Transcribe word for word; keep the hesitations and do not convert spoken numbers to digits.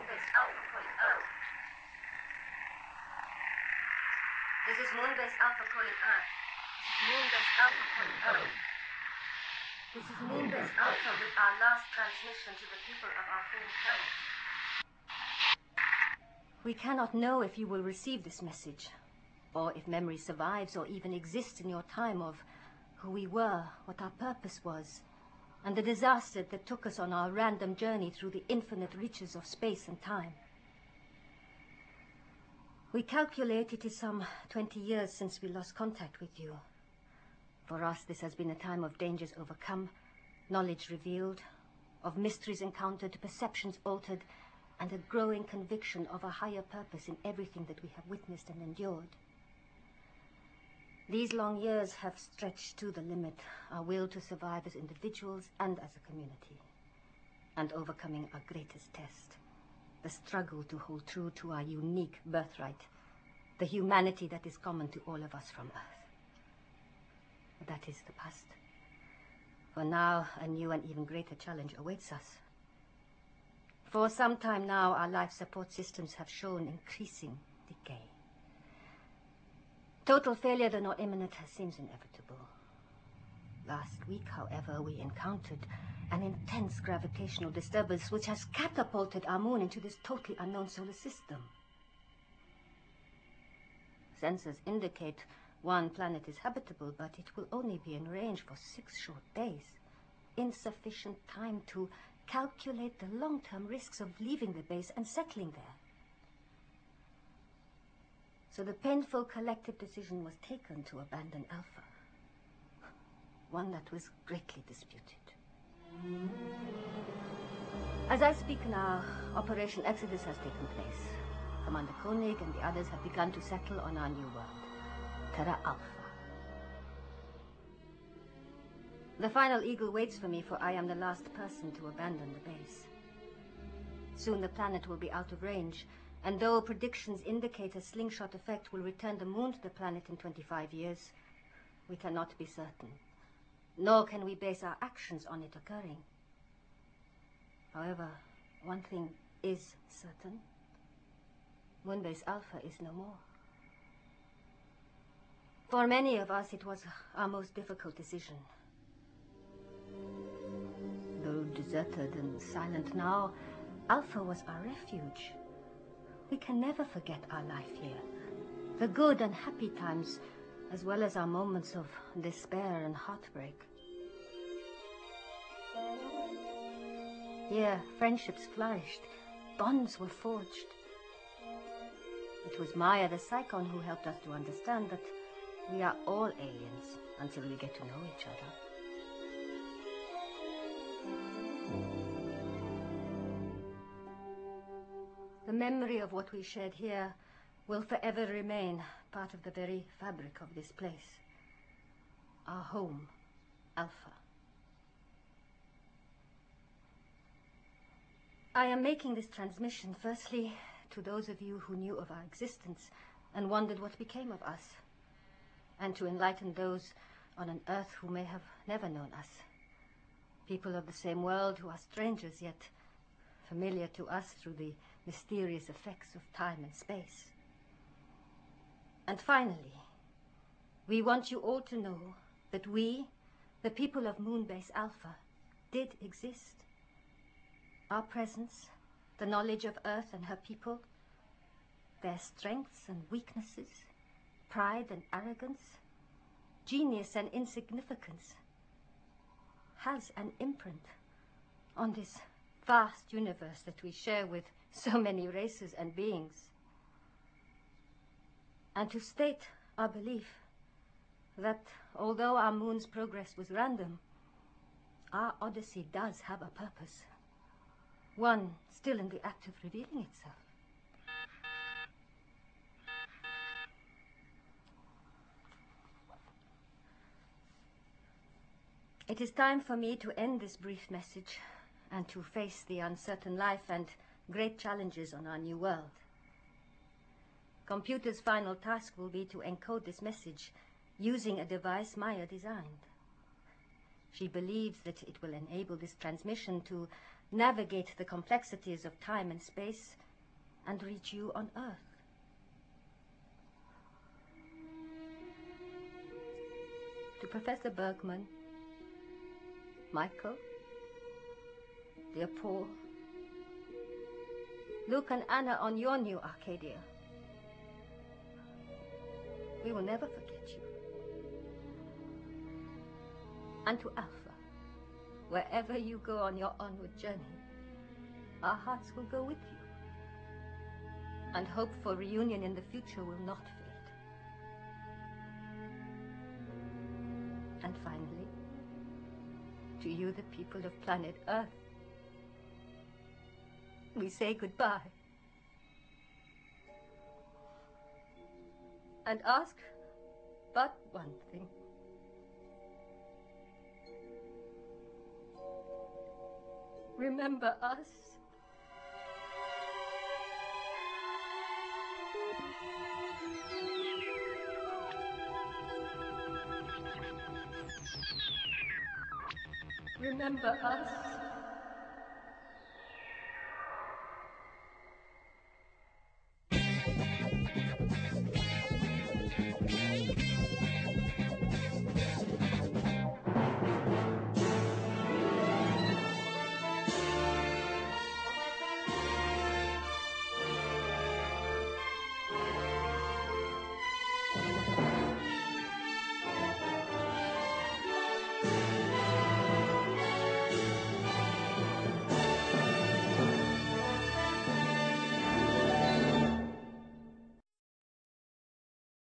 Moonbase Alpha calling Earth. This is Moonbase Alpha calling Earth. Moonbase Alpha calling Earth. This is Moonbase Alpha with our last transmission to the people of our home planet. We cannot know if you will receive this message, or if memory survives or even exists in your time of who we were, what our purpose was, and the disaster that took us on our random journey through the infinite reaches of space and time. We calculate it is some twenty years since we lost contact with you. For us, this has been a time of dangers overcome, knowledge revealed, of mysteries encountered, perceptions altered, and a growing conviction of a higher purpose in everything that we have witnessed and endured. These long years have stretched to the limit our will to survive as individuals and as a community, and overcoming our greatest test, the struggle to hold true to our unique birthright, the humanity that is common to all of us from Earth. But that is the past. For now, a new and even greater challenge awaits us. For some time now, our life support systems have shown increasing decay. Total failure, though not imminent, seems inevitable. Last week, however, we encountered an intense gravitational disturbance which has catapulted our moon into this totally unknown solar system. Sensors indicate one planet is habitable, but it will only be in range for six short days. Insufficient time to calculate the long-term risks of leaving the base and settling there. So the painful collective decision was taken to abandon Alpha, one that was greatly disputed. As I speak now, Operation Exodus has taken place. Commander Koenig and the others have begun to settle on our new world, Terra Alpha. The final eagle waits for me, for I am the last person to abandon the base. Soon the planet will be out of range, and though predictions indicate a slingshot effect will return the moon to the planet in twenty-five years, we cannot be certain, nor can we base our actions on it occurring. However, one thing is certain. Moonbase Alpha is no more. For many of us, it was our most difficult decision. Though deserted and silent now, Alpha was our refuge. We can never forget our life here. The good and happy times, as well as our moments of despair and heartbreak. Here, friendships flourished, bonds were forged. It was Maya the Psychon who helped us to understand that we are all aliens until we get to know each other. The memory of what we shared here will forever remain part of the very fabric of this place. Our home, Alpha. I am making this transmission, firstly, to those of you who knew of our existence and wondered what became of us, and to enlighten those on an Earth who may have never known us. People of the same world who are strangers, yet familiar to us through the mysterious effects of time and space. And finally, we want you all to know that we, the people of Moonbase Alpha, did exist. Our presence, the knowledge of Earth and her people, their strengths and weaknesses, pride and arrogance, genius and insignificance, has an imprint on this vast universe that we share with so many races and beings. And to state our belief that although our moon's progress was random, our odyssey does have a purpose, one still in the act of revealing itself. It is time for me to end this brief message and to face the uncertain life and great challenges on our new world. Computer's final task will be to encode this message using a device Maya designed. She believes that it will enable this transmission to navigate the complexities of time and space, and reach you on Earth. To Professor Bergman, Michael, dear Paul, Luke and Anna on your new Arcadia, we will never forget you. And to Alpha, wherever you go on your onward journey, our hearts will go with you. And hope for reunion in the future will not fade. And finally, to you, the people of planet Earth, we say goodbye. And ask but one thing. Remember us. Remember us.